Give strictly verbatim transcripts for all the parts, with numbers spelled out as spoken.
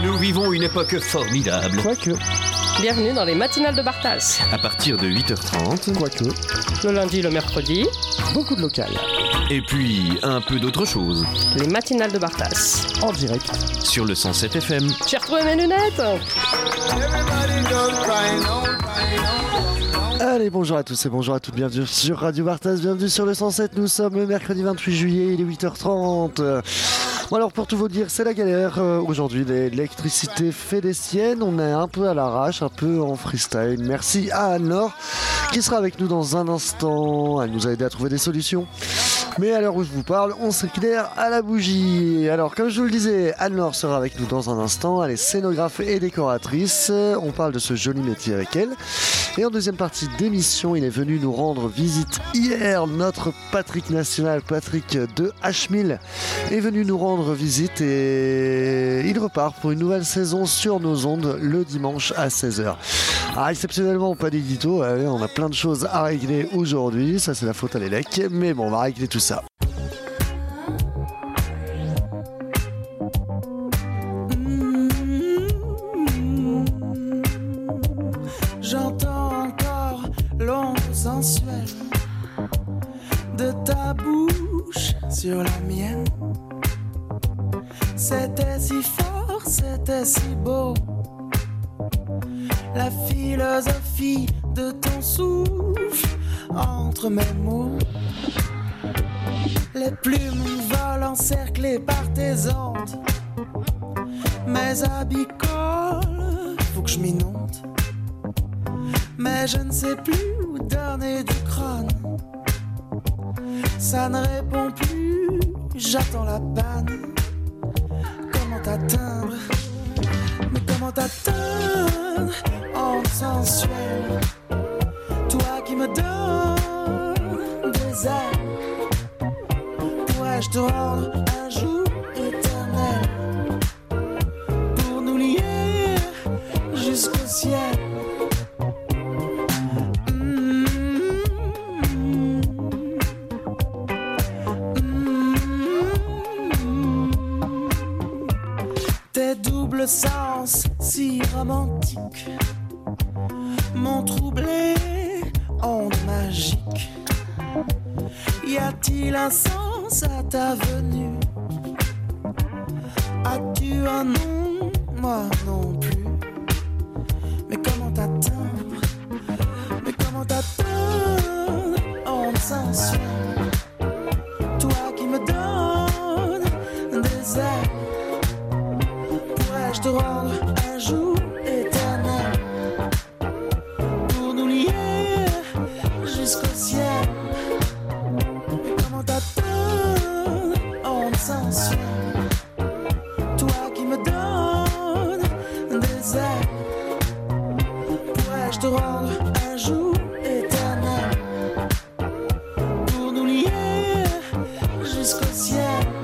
Nous vivons une époque formidable. Quoique. Bienvenue dans les matinales de Bartas. À partir de huit heures trente. Quoique. Le lundi, le mercredi. Beaucoup de local. Et puis, un peu d'autre chose. Les matinales de Bartas. En direct. Sur le cent sept F M. J'ai retrouvé mes lunettes. Allez, bonjour à tous et bonjour à toutes, bienvenue sur Radio Bartas, bienvenue sur le cent sept, nous sommes le mercredi vingt-huit juillet, il est huit heures trente. Bon alors pour tout vous dire, c'est la galère euh, aujourd'hui, l'électricité fait des siennes, on est un peu à l'arrache, un peu en freestyle. Merci à Anne-Laure qui sera avec nous dans un instant, elle nous a aidé à trouver des solutions. Mais à l'heure où je vous parle, on s'éclaire à la bougie. Alors, comme je vous le disais, Anne-Laure sera avec nous dans un instant. Elle est scénographe et décoratrice. On parle de ce joli métier avec elle. Et en deuxième partie d'émission, il est venu nous rendre visite hier. Notre Patrick National, Patrick de H mille, est venu nous rendre visite et il repart pour une nouvelle saison sur nos ondes le dimanche à seize heures. Alors, exceptionnellement, pas d'édito. Allez, on a plein de choses à régler aujourd'hui. Ça, c'est la faute à l'élec. Mais bon, on va régler tout ça. J'entends encore l'onde sensuelle de ta bouche sur la mienne. C'était si fort, c'était si beau. La philosophie de ton souffle entre mes mots. Les plumes volent encerclées par tes ondes. Mes habits collent, faut que je m'inonde. Mais je ne sais plus où donner du crâne. Ça ne répond plus, j'attends la panne. Comment t'atteindre? Mais comment t'atteindre? En sensuel, toi qui me donnes des ailes. Pourrais-je te rendre un jour éternel pour nous lier jusqu'au ciel? Mmh, mmh, tes doubles sens si romantiques m'ont troublé, onde magique. Y a-t-il un sens à ta venue? As-tu un nom? Moi non plus. Mais comment t'atteindre? Mais comment t'atteindre? Onde sensuelle, toi qui me donnes des ailes. Pourrais-je te rendre un jour éternel pour nous lier jusqu'au ciel? Mais comment t'atteindre? Onde sensuelle, toi qui me donnes des ailes. Pourrais-je te rendre un jour éternel pour nous lier jusqu'au ciel?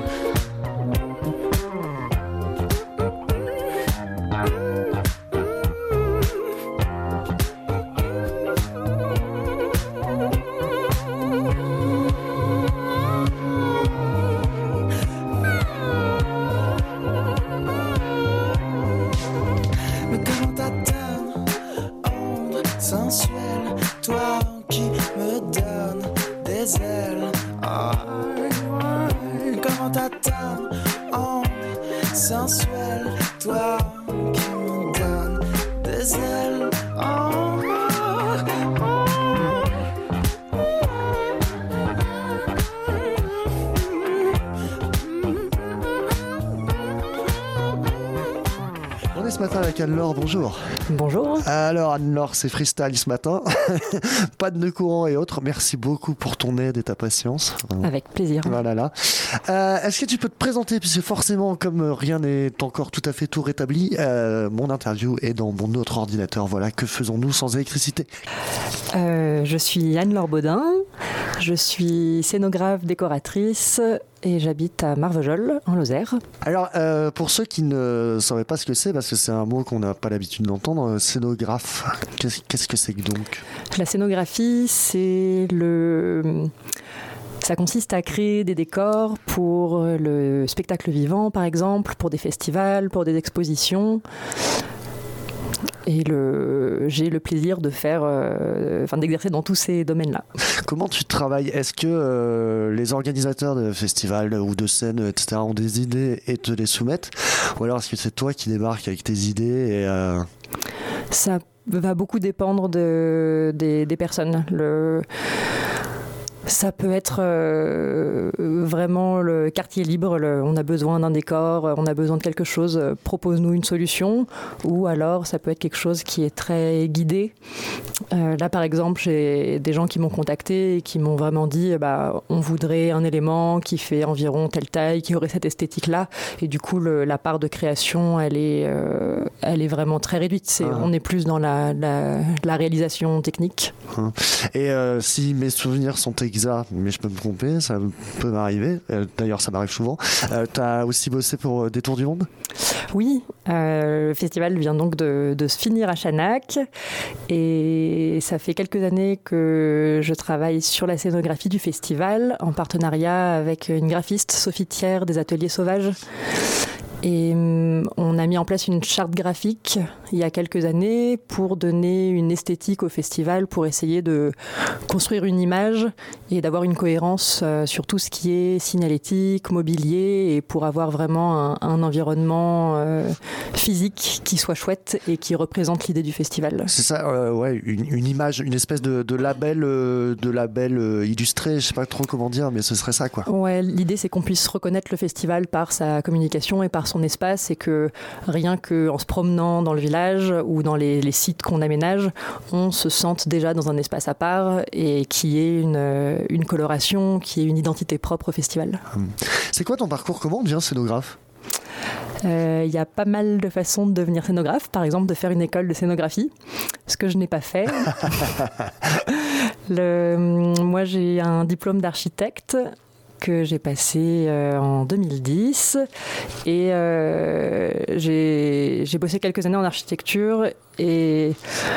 Sensuelle, toi qui me donnes des ailes. Ah, comment t'atteindre? Oh, sensuelle, toi qui me donnes des ailes. Oh, oh, oh. On est ce matin avec Anne-Laure, bonjour. Bonjour. Alors Anne-Laure, c'est freestyle ce matin, pas de nœud courant et autres. Merci beaucoup pour ton aide et ta patience. Avec plaisir. Voilà là. Euh, est-ce que tu peux te présenter, puisque forcément, comme rien n'est encore tout à fait tout rétabli, euh, mon interview est dans mon autre ordinateur. Voilà, que faisons-nous sans électricité? euh, Je suis Anne-Laure Baudin, je suis scénographe, décoratrice et j'habite à Marvejols, en Lozère. Alors, euh, pour ceux qui ne sauraient pas ce que c'est, parce que c'est un mot qu'on n'a pas l'habitude d'entendre, euh, scénographe, qu'est-ce, qu'est-ce que c'est que donc? La scénographie, c'est le... Ça consiste à créer des décors pour le spectacle vivant, par exemple, pour des festivals, pour des expositions. Et le, j'ai le plaisir de faire, euh, enfin, d'exercer dans tous ces domaines-là. Comment tu travailles ? Est-ce que euh, les organisateurs de festivals ou de scènes, et cetera, ont des idées et te les soumettent ? Ou alors est-ce que c'est toi qui débarques avec tes idées et, euh... Ça va beaucoup dépendre de, des, des personnes. Le... Ça peut être euh, vraiment le quartier libre, le, on a besoin d'un décor, on a besoin de quelque chose, euh, propose-nous une solution. Ou alors ça peut être quelque chose qui est très guidé. Euh, là par exemple, j'ai des gens qui m'ont contacté et qui m'ont vraiment dit bah, on voudrait un élément qui fait environ telle taille, qui aurait cette esthétique-là. Et du coup, le, la part de création, elle est, euh, elle est vraiment très réduite. C'est, ah. On est plus dans la, la, la réalisation technique. Et euh, si mes souvenirs sont exacts, mais je peux me tromper, ça peut m'arriver. Euh, d'ailleurs, ça m'arrive souvent. Euh, tu as aussi bossé pour euh, des Tours du Monde ? Oui, euh, le festival vient donc de, de se finir à Chanac et ça fait quelques années que je travaille sur la scénographie du festival en partenariat avec une graphiste, Sophie Thiers, des Ateliers Sauvages. Et on a mis en place une charte graphique il y a quelques années pour donner une esthétique au festival, pour essayer de construire une image et d'avoir une cohérence sur tout ce qui est signalétique, mobilier, et pour avoir vraiment un, un environnement euh, physique qui soit chouette et qui représente l'idée du festival. C'est ça, euh, ouais, une, une image, une espèce de, de label, euh, de label euh, illustré, je sais pas trop comment dire, mais ce serait ça, quoi. Ouais, l'idée c'est qu'on puisse reconnaître le festival par sa communication et par son espace, et que rien qu'en se promenant dans le village ou dans les, les sites qu'on aménage, on se sente déjà dans un espace à part et qui ait une, une coloration, qui ait une identité propre au festival. C'est quoi ton parcours ? Comment on devient scénographe ? Il euh, y a pas mal de façons de devenir scénographe, par exemple de faire une école de scénographie, ce que je n'ai pas fait. Le, moi j'ai un diplôme d'architecte que j'ai passé euh, en deux mille dix et euh, j'ai, j'ai bossé quelques années en architecture et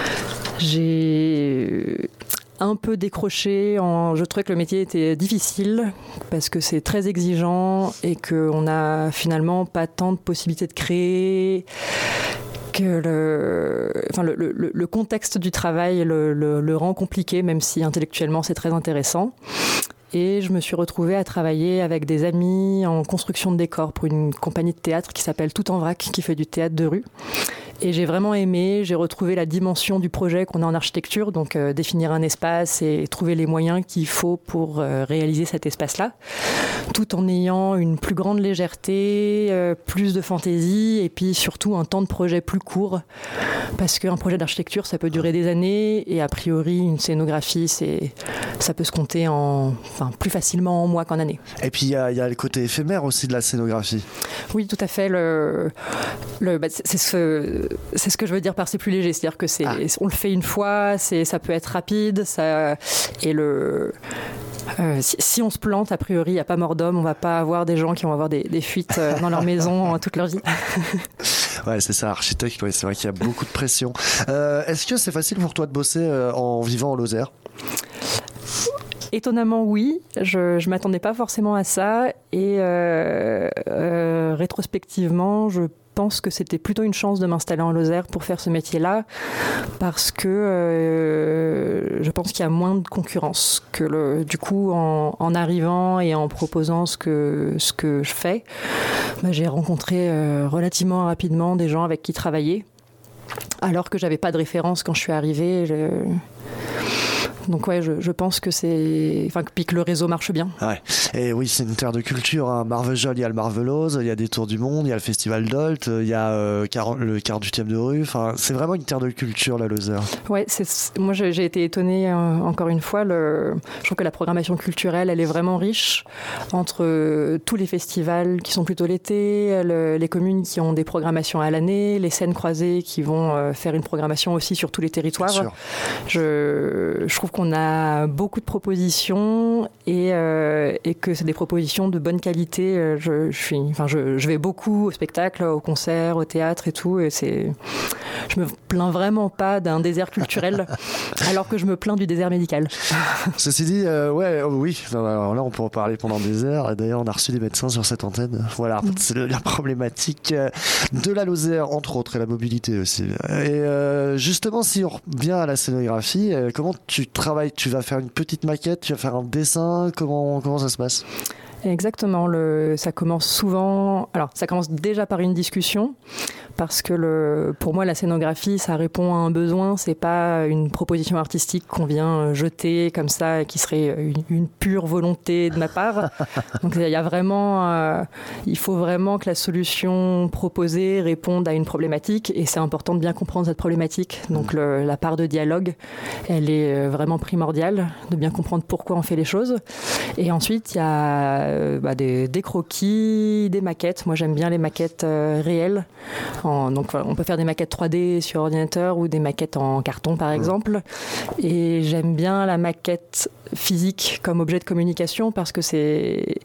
j'ai un peu décroché. En, je trouvais que le métier était difficile parce que c'est très exigeant et qu'on n'a finalement pas tant de possibilités de créer, que le, enfin le, le, le contexte du travail le, le, le rend compliqué, même si intellectuellement c'est très intéressant. Et je me suis retrouvée à travailler avec des amis en construction de décors pour une compagnie de théâtre qui s'appelle Tout en vrac, qui fait du théâtre de rue. Et j'ai vraiment aimé, j'ai retrouvé la dimension du projet qu'on a en architecture, donc euh, définir un espace et trouver les moyens qu'il faut pour euh, réaliser cet espace-là, tout en ayant une plus grande légèreté, euh, plus de fantaisie et puis surtout un temps de projet plus court, parce qu'un projet d'architecture, ça peut durer des années et a priori, une scénographie, c'est, ça peut se compter en, enfin, plus facilement en mois qu'en années. Et puis il y, y a le côté éphémère aussi de la scénographie. Oui, tout à fait. Le, le, bah, c'est, c'est ce... C'est ce que je veux dire par c'est plus léger, c'est-à-dire que c'est, ah. on le fait une fois, c'est, ça peut être rapide, ça, et le, euh, si, si on se plante, a priori, il n'y a pas mort d'homme, on ne va pas avoir des gens qui vont avoir des, des fuites dans leur maison toute leur vie. Ouais, c'est ça, architecte, ouais, c'est vrai qu'il y a beaucoup de pression. Euh, est-ce que c'est facile pour toi de bosser euh, en vivant en Lozère ? Étonnamment, oui. Je ne m'attendais pas forcément à ça. Et euh, euh, rétrospectivement, je pense que c'était plutôt une chance de m'installer en Lozère pour faire ce métier-là, parce que euh, je pense qu'il y a moins de concurrence. Que le, du coup, en, en arrivant et en proposant ce que, ce que je fais, bah, j'ai rencontré euh, relativement rapidement des gens avec qui travailler, alors que je n'avais pas de référence quand je suis arrivée. Je... Donc ouais, je, je pense que c'est, enfin, puis que le réseau marche bien. Ouais. Et oui, c'est une terre de culture. Hein. Marvejols, il y a le Marvelose, il y a des Tours du Monde, il y a le Festival d'Olt, il y a euh, le quarante-huitième de rue. Enfin, c'est vraiment une terre de culture, la Lozère. Ouais, c'est, moi j'ai, j'ai été étonnée euh, encore une fois. Le, je trouve que la programmation culturelle, elle est vraiment riche entre euh, tous les festivals qui sont plutôt l'été, le, les communes qui ont des programmations à l'année, les scènes croisées qui vont euh, faire une programmation aussi sur tous les territoires. Je, je trouve qu'on a beaucoup de propositions et, euh, et que c'est des propositions de bonne qualité. Je, je, suis, enfin, je, je vais beaucoup au spectacle, au concert, au théâtre et tout. Et c'est, je me plains vraiment pas d'un désert culturel, alors que je me plains du désert médical. Ceci dit, euh, ouais, oh, oui, alors là on peut en parler pendant des heures. Et d'ailleurs, on a reçu des médecins sur cette antenne. Voilà, c'est le, la problématique de la Lozère, entre autres, et la mobilité aussi. Et euh, justement, si on revient à la scénographie, euh, comment tu travailles? Tu vas faire une petite maquette, tu vas faire un dessin, comment, comment ça se passe? Exactement, le, ça commence souvent, alors ça commence déjà par une discussion, parce que le, pour moi la scénographie ça répond à un besoin, c'est pas une proposition artistique qu'on vient jeter comme ça, qui serait une, une pure volonté de ma part. Donc il y a vraiment, euh, il faut vraiment que la solution proposée réponde à une problématique, et c'est important de bien comprendre cette problématique. Donc le, la part de dialogue, elle est vraiment primordiale, de bien comprendre pourquoi on fait les choses. Et ensuite il y a Bah, des, des croquis, des maquettes. Moi, j'aime bien les maquettes euh, réelles. En, donc, voilà, on peut faire des maquettes trois D sur ordinateur ou des maquettes en carton, par exemple. Et j'aime bien la maquette physique comme objet de communication parce que c'est...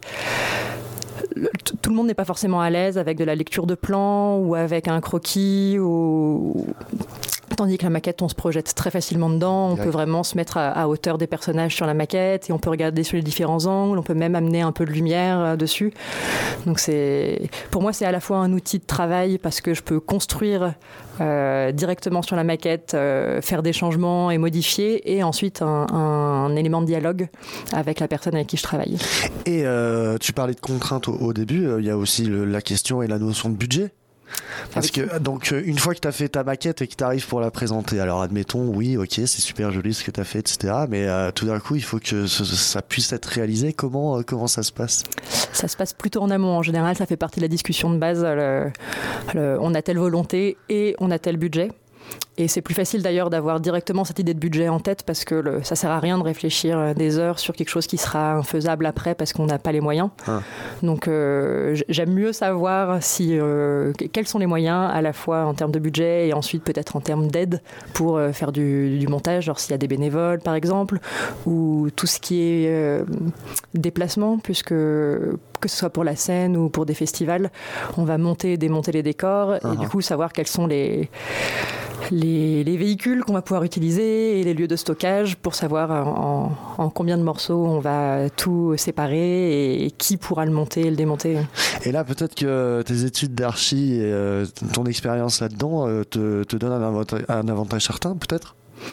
Le, tout le monde n'est pas forcément à l'aise avec de la lecture de plan ou avec un croquis ou... Tandis que la maquette, on se projette très facilement dedans. On peut vraiment se mettre à, à hauteur des personnages sur la maquette et on peut regarder sur les différents angles. On peut même amener un peu de lumière euh, dessus. Donc c'est, pour moi, c'est à la fois un outil de travail parce que je peux construire euh, directement sur la maquette, euh, faire des changements et modifier, et ensuite un, un élément de dialogue avec la personne avec qui je travaille. Et euh, tu parlais de contraintes au, au début. Il y a aussi le, la question et la notion de budget. Parce que donc une fois que tu as fait ta maquette et que tu arrives pour la présenter, alors admettons oui ok c'est super joli ce que tu as fait, etc., mais euh, tout d'un coup il faut que ce, ça puisse être réalisé. Comment, euh, comment ça se passe? Ça se passe plutôt en amont en général, ça fait partie de la discussion de base. Le, le, on a telle volonté et on a tel budget. Et c'est plus facile d'ailleurs d'avoir directement cette idée de budget en tête parce que le, ça sert à rien de réfléchir des heures sur quelque chose qui sera infaisable après parce qu'on n'a pas les moyens. Ah. Donc euh, j'aime mieux savoir si, euh, quels sont les moyens à la fois en termes de budget et ensuite peut-être en termes d'aide pour euh, faire du, du montage, genre s'il y a des bénévoles par exemple, ou tout ce qui est euh, déplacement, puisque que ce soit pour la scène ou pour des festivals, on va monter et démonter les décors. Uh-huh. Et du coup savoir quels sont les... Les, les véhicules qu'on va pouvoir utiliser et les lieux de stockage pour savoir en, en combien de morceaux on va tout séparer et qui pourra le monter et le démonter. Et là, peut-être que tes études d'archi et euh, ton expérience là-dedans euh, te, te donnent un avantage, un avantage certain, peut-être ?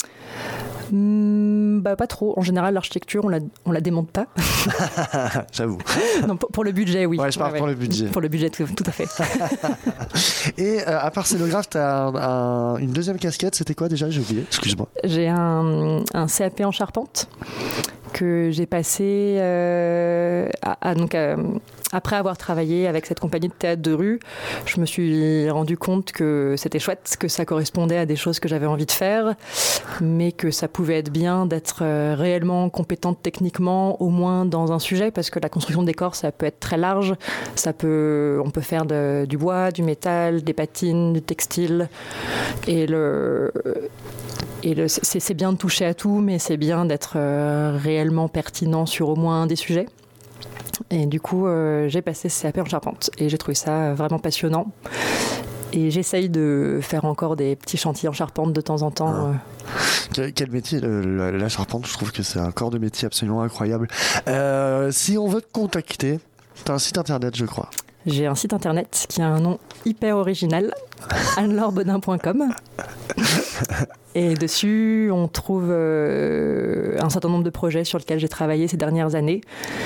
Mmh, bah pas trop. En général, l'architecture, on la, on la démonte pas. J'avoue. Non, pour, pour le budget, oui. Ouais, je parle ouais, pour ouais. le budget. Pour le budget, tout, tout à fait. Et euh, à part scénographe, tu as un, un, une deuxième casquette. C'était quoi déjà ? J'ai oublié. Excuse-moi. J'ai un, un C A P en charpente que j'ai passé euh, à, à, donc, euh, après avoir travaillé avec cette compagnie de théâtre de rue. Je me suis rendu compte que c'était chouette, que ça correspondait à des choses que j'avais envie de faire, mais que ça pouvait être bien d'être euh, réellement compétente techniquement, au moins dans un sujet, parce que la construction de décors, ça peut être très large. Ça peut, on peut faire de, du bois, du métal, des patines, du textile. Et le... Et le, c'est, c'est bien de toucher à tout, mais c'est bien d'être euh, réellement pertinent sur au moins un des sujets. Et du coup, euh, j'ai passé ce C A P en charpente et j'ai trouvé ça vraiment passionnant. Et j'essaye de faire encore des petits chantiers en charpente de temps en temps. Ah. Quel, quel métier, le, la, la charpente, je trouve que c'est un corps de métier absolument incroyable. Euh, si on veut te contacter, tu as un site internet, je crois. J'ai un site internet qui a un nom hyper original, anne laure bodin point com. Et dessus, on trouve euh, un certain nombre de projets sur lesquels j'ai travaillé ces dernières années.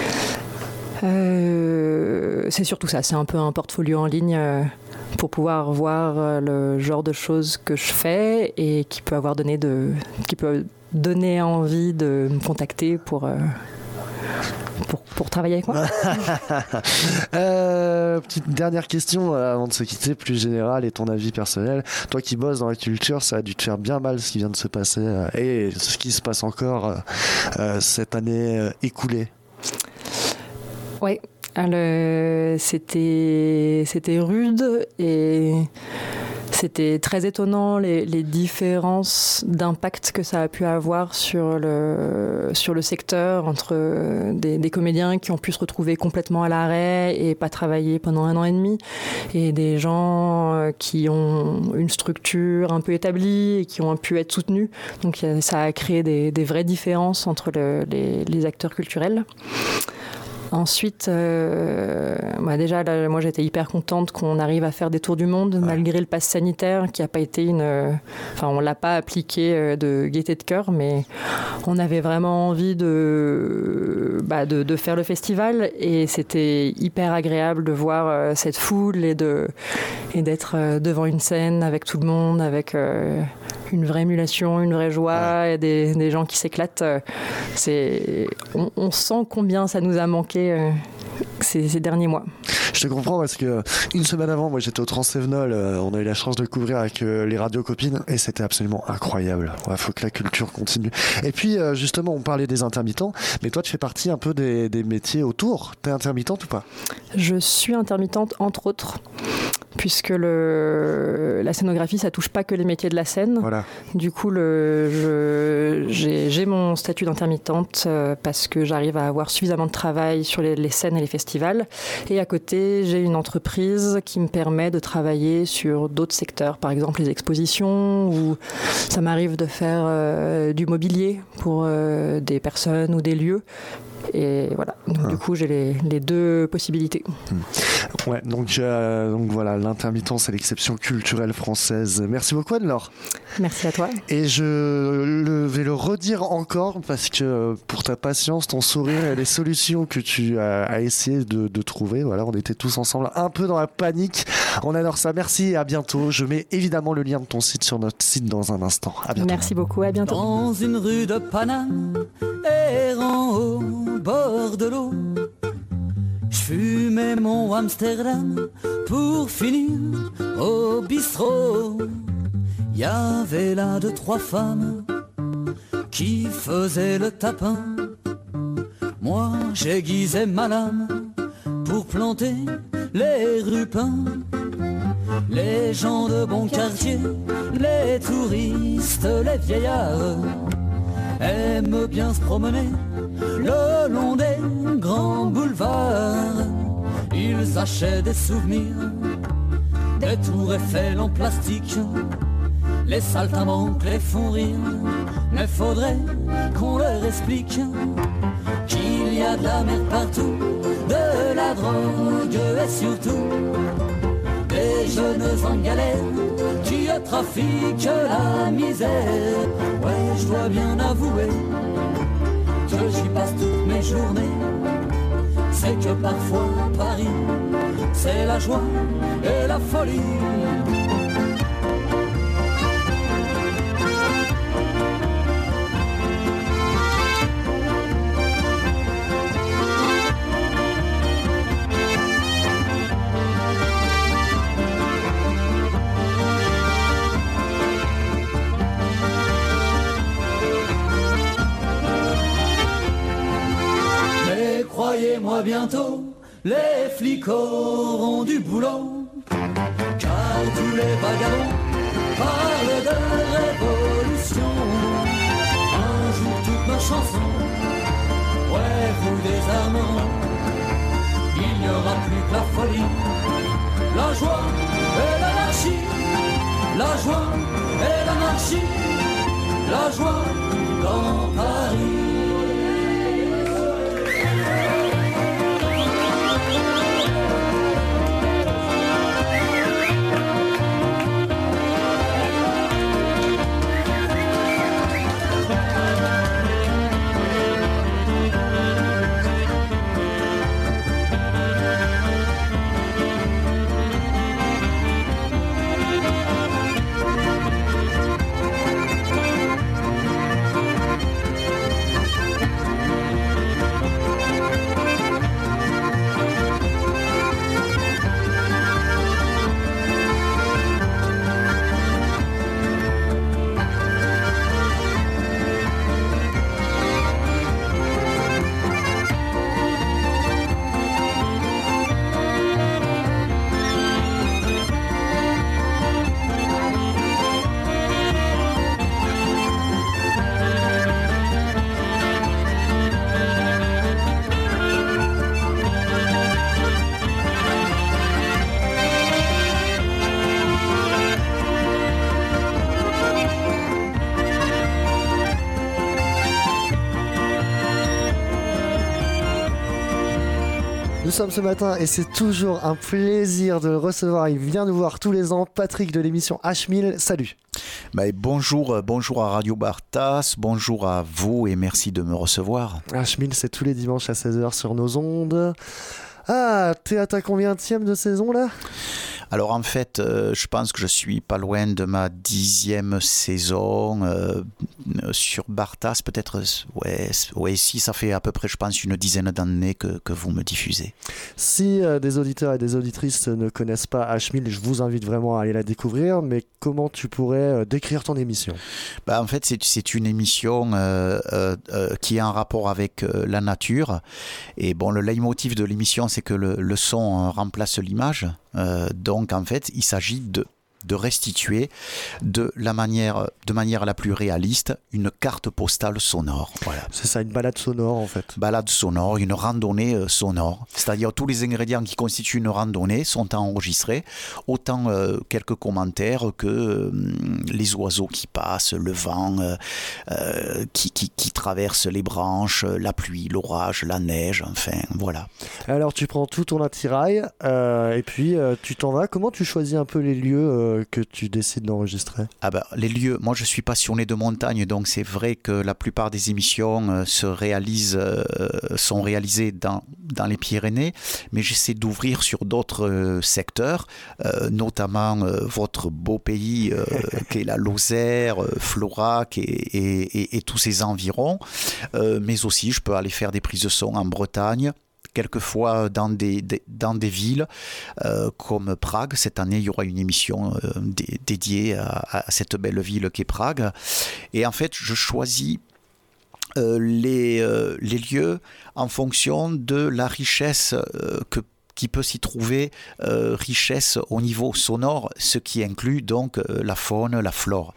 Euh, c'est surtout ça, c'est un peu un portfolio en ligne euh, pour pouvoir voir euh, le genre de choses que je fais et qui peut avoir donné de, qui peut donner envie de me contacter pour... Euh, Pour, pour travailler avec moi. euh, Petite dernière question euh, avant de se quitter, plus générale, et ton avis personnel. Toi qui bosses dans la culture, ça a dû te faire bien mal ce qui vient de se passer euh, et ce qui se passe encore euh, euh, cette année euh, écoulée. Oui, c'était, c'était rude et c'était très étonnant les, les différences d'impact que ça a pu avoir sur le, sur le secteur entre des, des comédiens qui ont pu se retrouver complètement à l'arrêt et pas travailler pendant un an et demi, et des gens qui ont une structure un peu établie et qui ont pu être soutenus. Donc ça a créé des, des vraies différences entre le, les, les acteurs culturels. Ensuite, euh, bah déjà, là, moi j'étais hyper contente qu'on arrive à faire des tours du monde, ouais. malgré le pass sanitaire qui n'a pas été une. Euh, enfin, on ne l'a pas appliqué euh, de gaieté de cœur, mais on avait vraiment envie de, bah, de, de faire le festival, et c'était hyper agréable de voir euh, cette foule et, de, et d'être euh, devant une scène avec tout le monde, avec. Euh, une vraie émulation, une vraie joie, ouais. et des, des gens qui s'éclatent. C'est, on, on sent combien ça nous a manqué euh, ces, ces derniers mois. Je te comprends parce que une semaine avant, moi j'étais au Transsévenol, euh, on a eu la chance de le couvrir avec euh, les radios copines, et c'était absolument incroyable. Il ouais, faut que la culture continue. Et puis euh, justement, on parlait des intermittents, mais toi tu fais partie un peu des, des métiers autour. T'es intermittente ou pas ? Je suis intermittente entre autres, puisque le, la scénographie, ça touche pas que les métiers de la scène. Voilà. Du coup, le, je, j'ai, j'ai mon statut d'intermittente euh, parce que j'arrive à avoir suffisamment de travail sur les, les scènes et les festivals. Et à côté, j'ai une entreprise qui me permet de travailler sur d'autres secteurs, par exemple les expositions, ou ça m'arrive de faire euh, du mobilier pour euh, des personnes ou des lieux. Et voilà, donc ah. du coup j'ai les, les deux possibilités. Mmh. Ouais, donc, euh, donc voilà, l'intermittence c'est l'exception culturelle française. Merci beaucoup Anne-Laure. Merci à toi. Et je le, vais le redire encore parce que pour ta patience, ton sourire et les solutions que tu as, as essayé de, de trouver, voilà, on était tous ensemble un peu dans la panique. On adore ça, merci et à bientôt. Je mets évidemment le lien de ton site sur notre site dans un instant. À bientôt. Merci beaucoup, à bientôt. Dans une rue de Paname, errant au bord de l'eau, je fumais mon Amsterdam pour finir au bistrot. Y avait là deux, trois femmes qui faisaient le tapin. Moi j'aiguisais ma lame pour planter les rupins. Les gens de bon quartier, les touristes, les vieillards aiment bien se promener le long des grands boulevards. Ils achètent des souvenirs, des tours Eiffel en plastique. Les saltimbanques les font rire, mais faudrait qu'on leur explique qu'il y a de la merde partout, de la drogue et surtout des jeunes en galère qui trafiquent la misère. Ouais, je dois bien avouer que j'y passe toutes mes journées. C'est que parfois Paris, c'est la joie et la folie. Croyez-moi bientôt, les flics auront du boulot, car tous les vagabonds parlent de révolution. Un jour toutes nos chansons, ouais vous désarmant, il n'y aura plus que la folie, la joie et l'anarchie, la joie et l'anarchie, la joie dans Paris. Nous sommes ce matin et c'est toujours un plaisir de le recevoir. Il vient nous voir tous les ans. Patrick de l'émission H mille, salut. Bah, bonjour, bonjour à Radio Bartas, bonjour à vous et merci de me recevoir. H mille, c'est tous les dimanches à seize heures sur nos ondes. Ah, t'es à ta combienième de saison là ? Alors en fait, euh, je pense que je suis pas loin de ma dixième saison euh, sur Bartas, peut-être, ouais, ouais, si ça fait à peu près, je pense, une dizaine d'années que, que vous me diffusez. Si euh, des auditeurs et des auditrices ne connaissent pas H mille, je vous invite vraiment à aller la découvrir, mais comment tu pourrais euh, décrire ton émission ? Bah, en fait, c'est, c'est une émission euh, euh, euh, qui a un rapport avec euh, la nature, et bon, le leitmotiv de l'émission, c'est que le, le son euh, remplace l'image. Euh, donc en fait il s'agit de, de restituer de la manière, de manière la plus réaliste une carte postale sonore. Voilà. C'est ça, une balade sonore en fait. Balade sonore, une randonnée euh, sonore. C'est-à-dire tous les ingrédients qui constituent une randonnée sont enregistrés, autant euh, quelques commentaires que euh, les oiseaux qui passent, le vent euh, euh, qui, qui, qui traverse les branches, la pluie, l'orage, la neige, enfin voilà. Alors tu prends tout ton attirail euh, et puis euh, tu t'en vas. Comment tu choisis un peu les lieux euh, que tu décides d'enregistrer ? Ah ben, les lieux, moi je suis passionné de montagne, donc c'est vrai que la plupart des émissions euh, se réalisent, euh, sont réalisées dans, dans les Pyrénées, mais j'essaie d'ouvrir sur d'autres euh, secteurs, euh, notamment euh, votre beau pays euh, qui est la Lozère, euh, Florac et, et, et, et tous ses environs, euh, mais aussi je peux aller faire des prises de son en Bretagne, quelquefois dans des, des, dans des villes euh, comme Prague. Cette année, il y aura une émission euh, dé, dédiée à, à cette belle ville qu'est Prague. Et en fait, je choisis euh, les, euh, les lieux en fonction de la richesse euh, que qui peut s'y trouver, euh, richesse au niveau sonore, ce qui inclut donc euh, la faune, la flore.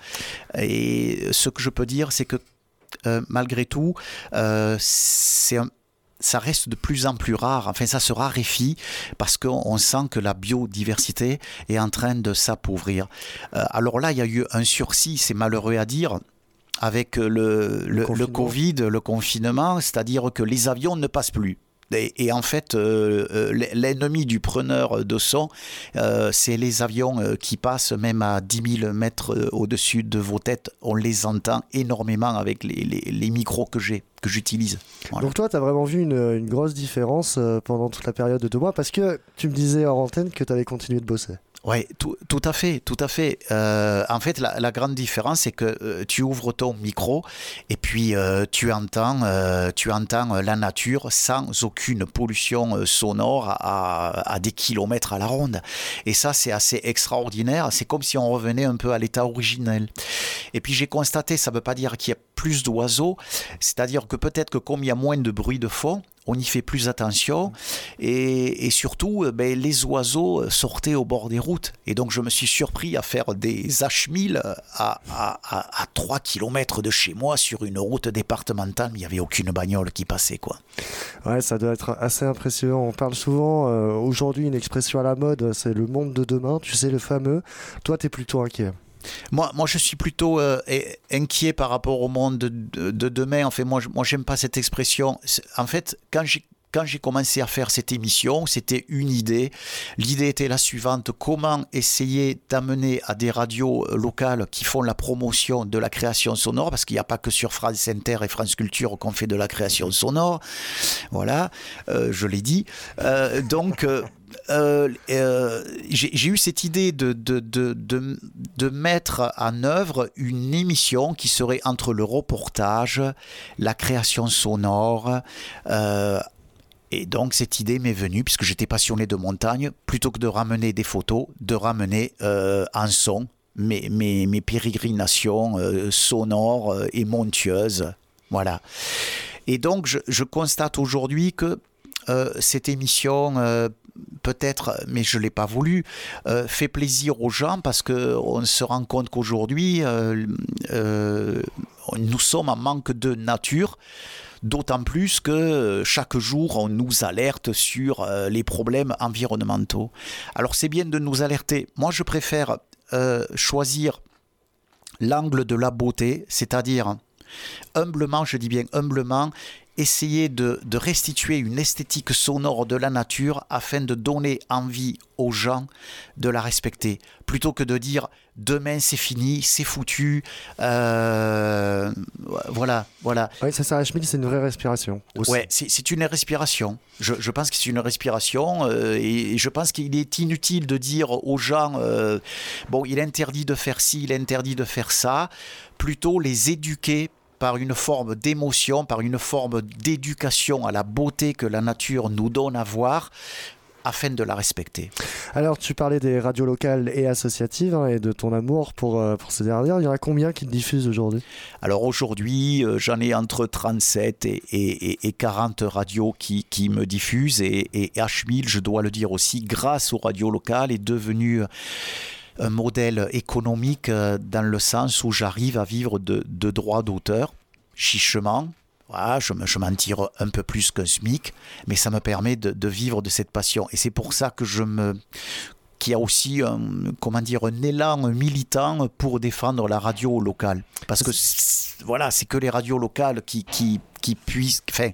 Et ce que je peux dire, c'est que euh, malgré tout, euh, c'est un ça reste de plus en plus rare, enfin ça se raréfie parce qu'on sent que la biodiversité est en train de s'appauvrir. Euh, alors là, il y a eu un sursis, c'est malheureux à dire, avec le, le, le, le Covid, le confinement, c'est-à-dire que les avions ne passent plus. Et, et en fait, euh, l'ennemi du preneur de son, euh, c'est les avions euh, qui passent même à dix mille mètres au-dessus de vos têtes. On les entend énormément avec les, les, les micros que j'ai, que j'utilise. Voilà. Donc toi, tu as vraiment vu une, une grosse différence euh, pendant toute la période de deux mois, parce que tu me disais hors antenne que tu avais continué de bosser. Oui, tout, tout à fait, tout à fait. Euh, en fait, la, la grande différence, c'est que euh, tu ouvres ton micro et puis euh, tu entends, euh, tu entends la nature sans aucune pollution euh, sonore à, à des kilomètres à la ronde. Et ça, c'est assez extraordinaire. C'est comme si on revenait un peu à l'état originel. Et puis j'ai constaté, ça ne veut pas dire qu'il y a plus d'oiseaux, c'est-à-dire que peut-être que comme il y a moins de bruit de fond, on y fait plus attention et, et surtout ben, les oiseaux sortaient au bord des routes et donc je me suis surpris à faire des H mille à, à, à, à trois kilomètres de chez moi sur une route départementale, mais il n'y avait aucune bagnole qui passait quoi. Ouais, ça doit être assez impressionnant. On parle souvent euh, aujourd'hui, une expression à la mode, c'est le monde de demain, tu sais, le fameux. Toi, tu es plutôt inquiet. Moi, moi, je suis plutôt euh, inquiet par rapport au monde de, de, de demain. En fait, moi, je, moi, j'aime pas cette expression. En fait, quand j'ai Quand j'ai commencé à faire cette émission, c'était une idée. L'idée était la suivante: comment essayer d'amener à des radios locales qui font la promotion de la création sonore, parce qu'il n'y a pas que sur France Inter et France Culture qu'on fait de la création sonore. Voilà, euh, je l'ai dit. Euh, donc... Euh, Euh, euh, j'ai, j'ai eu cette idée de, de, de, de, de mettre en œuvre une émission qui serait entre le reportage, la création sonore, euh, et donc cette idée m'est venue, puisque j'étais passionné de montagne, plutôt que de ramener des photos, de ramener euh, un son, mes, mes, mes pérégrinations euh, sonores et montueuses. Voilà. Et donc je, je constate aujourd'hui que euh, cette émission... Euh, peut-être, mais je ne l'ai pas voulu, euh, fait plaisir aux gens parce qu'on se rend compte qu'aujourd'hui, euh, euh, nous sommes en manque de nature, d'autant plus que chaque jour, on nous alerte sur euh, les problèmes environnementaux. Alors, c'est bien de nous alerter. Moi, je préfère euh, choisir l'angle de la beauté, c'est-à-dire... humblement, je dis bien humblement, essayer de, de restituer une esthétique sonore de la nature afin de donner envie aux gens de la respecter, plutôt que de dire demain c'est fini, c'est foutu, euh, voilà, voilà. Oui, ça, ça, Schmitt, c'est une vraie respiration. Aussi. Ouais, c'est, c'est une respiration. Je, je pense que c'est une respiration euh, et, et je pense qu'il est inutile de dire aux gens, euh, bon, il est interdit de faire ci, il est interdit de faire ça, plutôt les éduquer par une forme d'émotion, par une forme d'éducation à la beauté que la nature nous donne à voir, afin de la respecter. Alors, tu parlais des radios locales et associatives hein, et de ton amour pour, euh, pour ces dernières. Il y en a combien qui te diffusent aujourd'hui ? Alors aujourd'hui, euh, j'en ai entre trente-sept et, et, et quarante radios qui, qui me diffusent. Et, et H mille, je dois le dire aussi, grâce aux radios locales, est devenu un modèle économique dans le sens où j'arrive à vivre de, de droits d'auteur, chichement. Voilà, je, me, je m'en tire un peu plus qu'un SMIC, mais ça me permet de, de vivre de cette passion. Et c'est pour ça que je me, qu'il y a aussi un, comment dire, un élan militant pour défendre la radio locale. Parce que c'est, voilà, c'est que les radios locales qui, qui, qui puissent, enfin,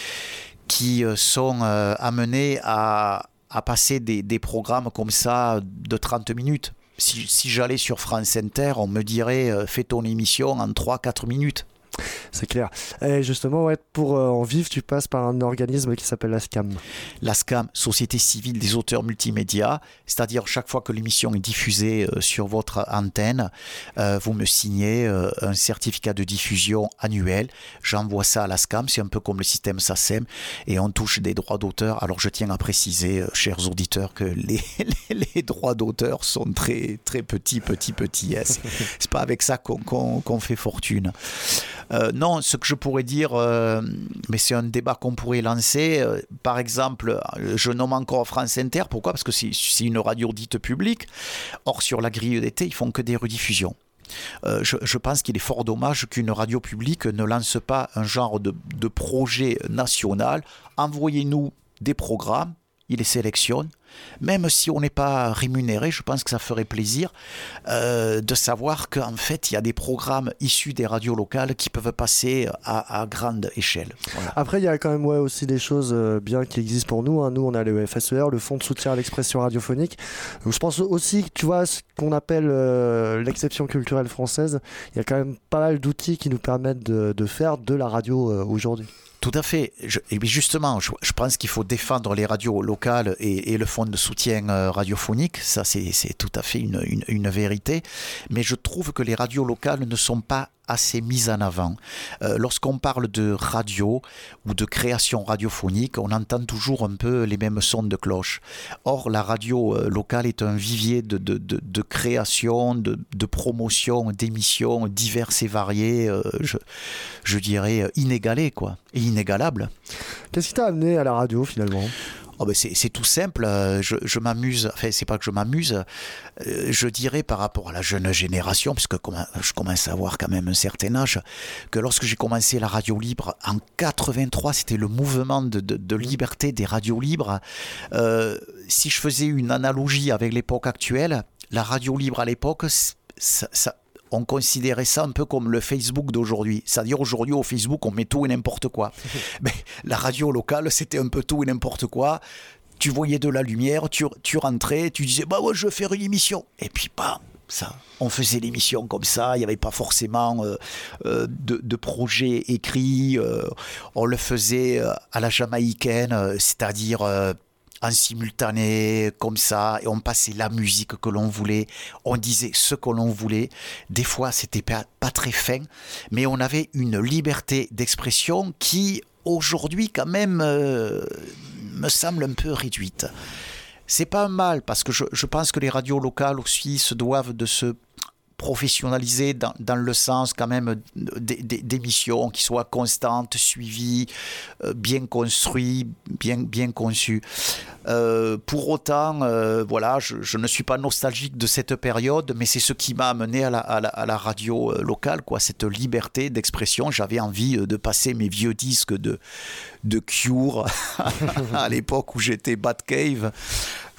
qui sont euh, amenées à, à passer des, des programmes comme ça de trente minutes. Si, si j'allais sur France Inter, on me dirait euh, fais ton émission en trois à quatre minutes. C'est clair. Et justement, ouais, pour euh, en vivre, tu passes par un organisme qui s'appelle la S C A M. La S C A M, Société Civile des Auteurs Multimédia, c'est-à-dire chaque fois que l'émission est diffusée euh, sur votre antenne, euh, vous me signez euh, un certificat de diffusion annuel. J'envoie ça à la S C A M, c'est un peu comme le système SACEM, et on touche des droits d'auteur. Alors je tiens à préciser, euh, chers auditeurs, que les, les, les droits d'auteur sont très, très petits, petits, petits. Hein. C'est, c'est pas avec ça qu'on, qu'on, qu'on fait fortune. Euh, non, ce que je pourrais dire, euh, mais c'est un débat qu'on pourrait lancer. Euh, par exemple, je nomme encore France Inter. Pourquoi ? Parce que c'est, c'est une radio dite publique. Or, sur la grille d'été, ils font que des rediffusions. Euh, je, je pense qu'il est fort dommage qu'une radio publique ne lance pas un genre de, de projet national. Envoyez-nous des programmes, ils les sélectionnent. Même si on n'est pas rémunéré, je pense que ça ferait plaisir euh, de savoir qu'en fait, il y a des programmes issus des radios locales qui peuvent passer à, à grande échelle. Voilà. Après, il y a quand même ouais, aussi des choses euh, bien qui existent pour nous. Hein. Nous, on a le F S E R, le Fonds de soutien à l'expression radiophonique. Donc, je pense aussi que tu vois ce qu'on appelle euh, l'exception culturelle française. Il y a quand même pas mal d'outils qui nous permettent de, de faire de la radio euh, aujourd'hui. Tout à fait. Je, et justement, je, je pense qu'il faut défendre les radios locales et, et le fonds de soutien euh, radiophonique. Ça, c'est, c'est tout à fait une, une, une vérité. Mais je trouve que les radios locales ne sont pas assez mises en avant. Euh, lorsqu'on parle de radio ou de création radiophonique, on entend toujours un peu les mêmes sons de cloche. Or, la radio euh, locale est un vivier de, de, de, de création, de, de promotion, d'émissions diverses et variées, euh, je, je dirais inégalées, quoi, et inégalables. Qu'est-ce qui t'a amené à la radio, finalement ? Oh ben c'est, c'est tout simple, je, je m'amuse, enfin c'est pas que je m'amuse, je dirais par rapport à la jeune génération, puisque je commence à avoir quand même un certain âge, que lorsque j'ai commencé la radio libre en quatre-vingt-trois, c'était le mouvement de, de, de liberté des radios libres. Euh, si je faisais une analogie avec l'époque actuelle, la radio libre à l'époque, ça, ça on considérait ça un peu comme le Facebook d'aujourd'hui. C'est-à-dire aujourd'hui au Facebook on met tout et n'importe quoi. Mais la radio locale c'était un peu tout et n'importe quoi. Tu voyais de la lumière, tu, tu rentrais, tu disais bah ouais je vais faire une émission. Et puis bam, ça, on faisait l'émission comme ça. Il n'y avait pas forcément euh, euh, de, de projet écrit. Euh, on le faisait à la jamaïcaine, euh, c'est-à-dire euh, en simultané, comme ça, et on passait la musique que l'on voulait, on disait ce que l'on voulait. Des fois, c'était pas, pas très fin, mais on avait une liberté d'expression qui, aujourd'hui, quand même, euh, me semble un peu réduite. C'est pas mal, parce que je, je pense que les radios locales aussi se doivent de se professionnaliser dans, dans le sens quand même d'émissions qui soient constantes, suivies, euh, bien construites, bien, bien conçues. Euh, pour autant, euh, voilà, je, je ne suis pas nostalgique de cette période, mais c'est ce qui m'a amené à la, à la, à la radio locale, quoi, cette liberté d'expression. J'avais envie de passer mes vieux disques de, de Cure à l'époque où j'étais Batcave.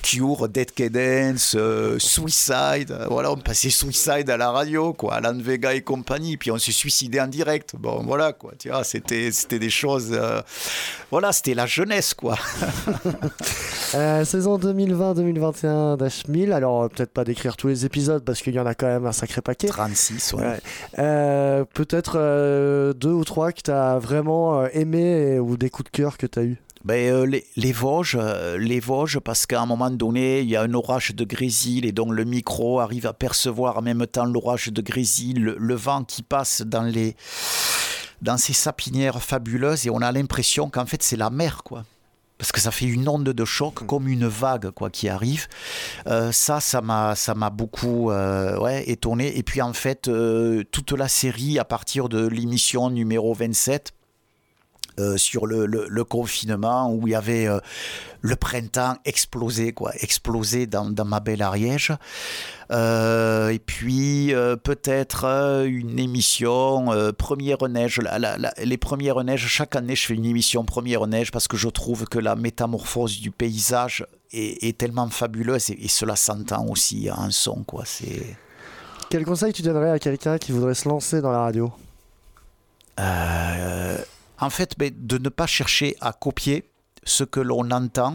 Cure, Dead Cadence, euh, Suicide. Voilà, on passait Suicide à la radio, quoi, Alan Vega et compagnie. Puis on se suicidait en direct. Bon, voilà, quoi. Tu vois, c'était, c'était des choses. Euh, voilà, c'était la jeunesse, quoi. euh, saison deux mille vingt deux mille vingt et un d'H mille. Alors, euh, peut-être pas décrire tous les épisodes parce qu'il y en a quand même un sacré paquet. trente-six, ouais. ouais. Euh, peut-être euh, deux ou trois que tu as vraiment euh, aimé et, ou des coups de cœur que tu as eu. Ben, euh, les, les Vosges, euh, les Vosges, parce qu'à un moment donné, il y a un orage de grésil et donc le micro arrive à percevoir en même temps l'orage de grésil, le, le vent qui passe dans, les, dans ces sapinières fabuleuses et on a l'impression qu'en fait c'est la mer, quoi. Parce que ça fait une onde de choc, comme une vague, quoi, qui arrive. Euh, ça, ça m'a, ça m'a beaucoup euh, ouais, étonné. Et puis en fait, euh, toute la série, à partir de l'émission numéro vingt-sept, Euh, sur le, le, le confinement où il y avait euh, le printemps explosé, quoi, explosé dans, dans ma belle Ariège. Euh, et puis euh, peut-être euh, une émission euh, Première Neige. La, la, la, les Premières Neiges, chaque année je fais une émission Première Neige parce que je trouve que la métamorphose du paysage est, est tellement fabuleuse et, et cela s'entend aussi en son, quoi. C'est... Quel conseil tu donnerais à quelqu'un qui voudrait se lancer dans la radio ? euh, En fait, ben, de ne pas chercher à copier ce que l'on entend.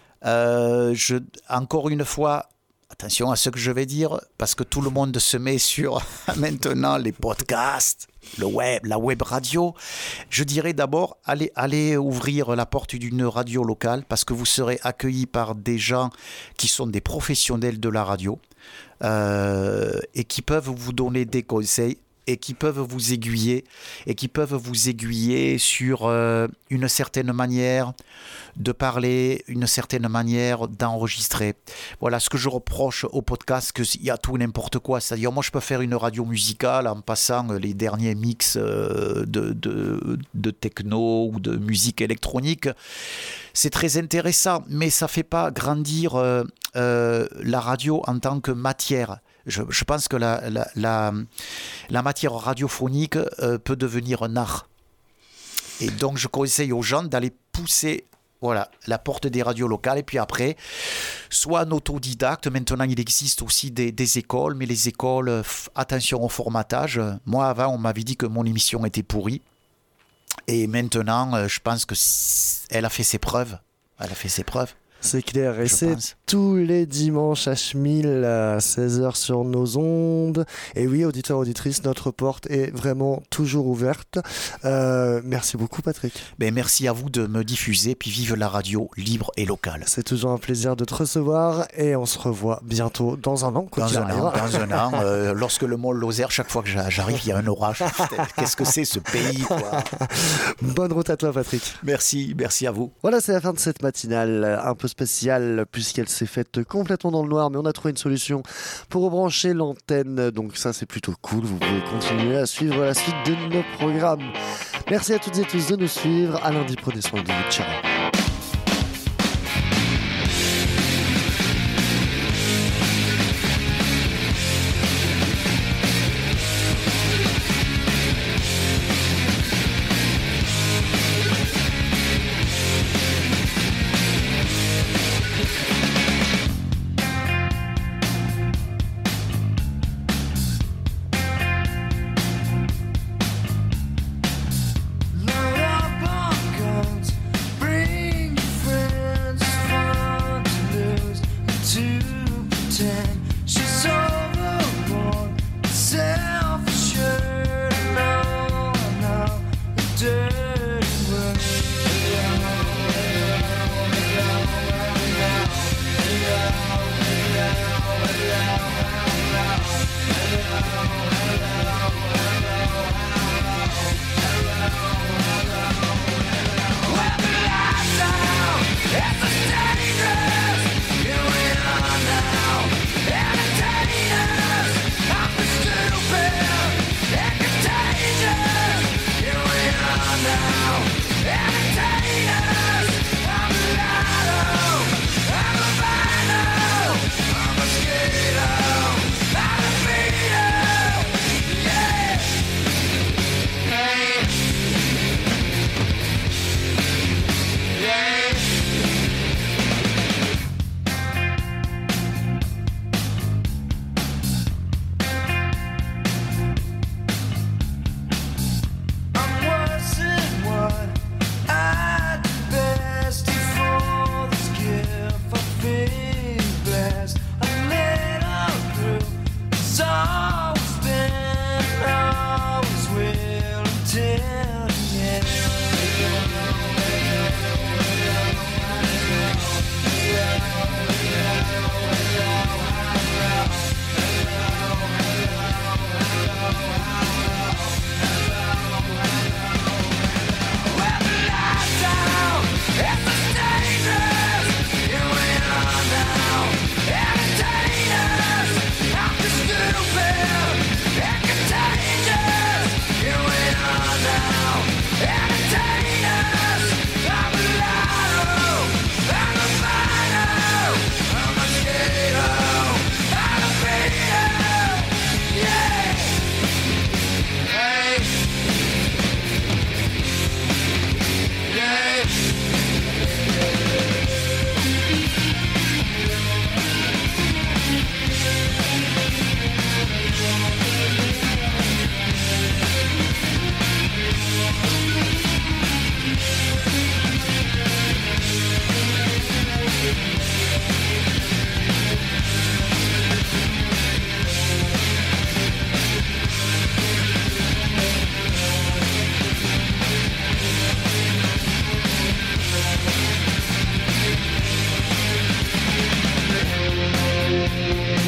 Euh, je, encore une fois, attention à ce que je vais dire, parce que tout le monde se met sur maintenant les podcasts, le web, la web radio. Je dirais d'abord, allez, allez ouvrir la porte d'une radio locale, parce que vous serez accueillis par des gens qui sont des professionnels de la radio euh, et qui peuvent vous donner des conseils et qui peuvent vous aiguiller et qui peuvent vous aiguiller sur euh, une certaine manière de parler, une certaine manière d'enregistrer. Voilà ce que je reproche au podcast, qu'il y a tout et n'importe quoi. C'est-à-dire, moi, je peux faire une radio musicale en passant les derniers mix euh, de, de, de techno ou de musique électronique. C'est très intéressant, mais ça ne fait pas grandir euh, euh, la radio en tant que matière. Je, je pense que la, la, la, la matière radiophonique euh, peut devenir un art. Et donc, je conseille aux gens d'aller pousser voilà, la porte des radios locales. Et puis après, soit un autodidacte. Maintenant, il existe aussi des, des écoles. Mais les écoles, f- attention au formatage. Moi, avant, on m'avait dit que mon émission était pourrie. Et maintenant, je pense qu'elle a fait ses preuves. Elle a fait ses preuves. C'est clair, et je c'est pense. tous les dimanches H mille à seize heures sur nos ondes. Et oui, auditeurs, auditrices, notre porte est vraiment toujours ouverte. Euh, merci beaucoup, Patrick. Ben, merci à vous de me diffuser, puis vive la radio libre et locale. C'est toujours un plaisir de te recevoir et on se revoit bientôt dans un an. Dans un an, dans un an euh, lorsque le mont Lozère, chaque fois que j'arrive, il y a un orage. Qu'est-ce que c'est ce pays, quoi. Bonne route à toi, Patrick. Merci, merci à vous. Voilà, c'est la fin de cette matinale un peu spéciale puisqu'elle s'est faite complètement dans le noir, mais on a trouvé une solution pour rebrancher l'antenne, donc ça c'est plutôt cool. Vous pouvez continuer à suivre la suite de nos programmes. Merci à toutes et tous de nous suivre. À lundi, prenez soin de vous. Ciao. It's a steady dress, here we are now.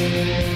Thank you.